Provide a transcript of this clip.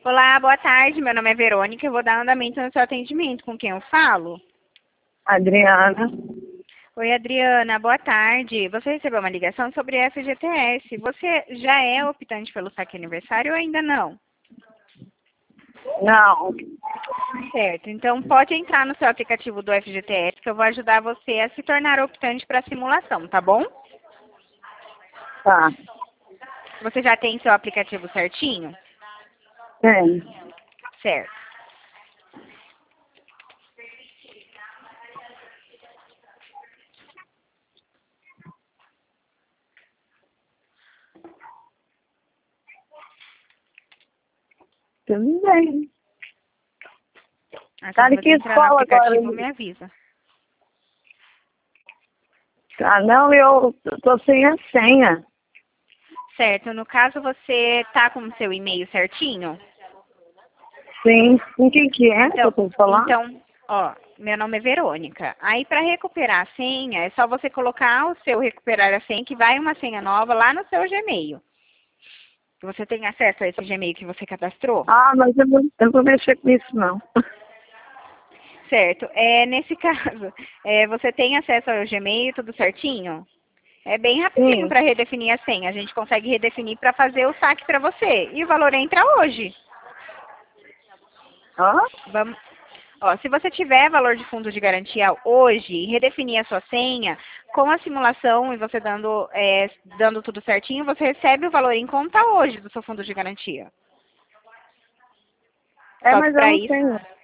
Olá, boa tarde. Meu nome é Verônica. Eu vou dar andamento no seu atendimento. Com quem eu falo? Adriana. Oi, Adriana. Boa tarde. Você recebeu uma ligação sobre FGTS. Você já é optante pelo saque aniversário ou ainda não? Não. Certo. Então, pode entrar no seu aplicativo do FGTS que eu vou ajudar você a se tornar optante para a simulação, tá bom? Tá. Você já tem seu aplicativo certinho? Tem. Certo. Tudo bem. Assim Tá que de você que entrar no escola agora? aplicativo, me avisa. Ah, não, eu tô sem a senha. Certo. No caso, você tá com o seu e-mail certinho? Sim. Com quem que é que eu Então, tenho que falar? então, ó, meu nome é Verônica. Aí, para recuperar a senha, é só você colocar o seu recuperar a senha, que vai uma senha nova lá no seu Gmail. Você tem acesso a esse Gmail que você cadastrou? Ah, mas eu vou mexer com isso, não. Certo. Nesse caso, você tem acesso ao Gmail, tudo certinho? É bem rapidinho Sim. para redefinir a senha. A gente consegue redefinir para fazer o saque para você. E o valor entra hoje. Hã? Vamos. Ó, se você tiver valor de fundo de garantia hoje e redefinir a sua senha, com a simulação e você dando tudo certinho, você recebe o valor em conta hoje do seu fundo de garantia. É, Só que mas eu para não isso, tenho.